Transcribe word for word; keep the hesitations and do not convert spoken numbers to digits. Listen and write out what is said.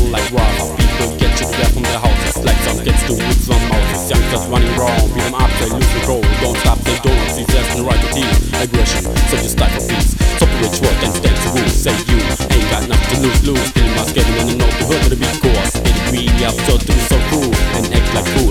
people like robbers. People get you there from their houses, like some gets the woods from houses. Youngsters running wrong, beat them up, they lose control. Don't stop, they don't see there's no right to tease. Aggression, so just like for peace. Separate work and stand to rule. Say you ain't got nothing to lose, lose. Still must get in the note, the hood of the beat course. Get a greedy, absurd to be so cool and act like fool.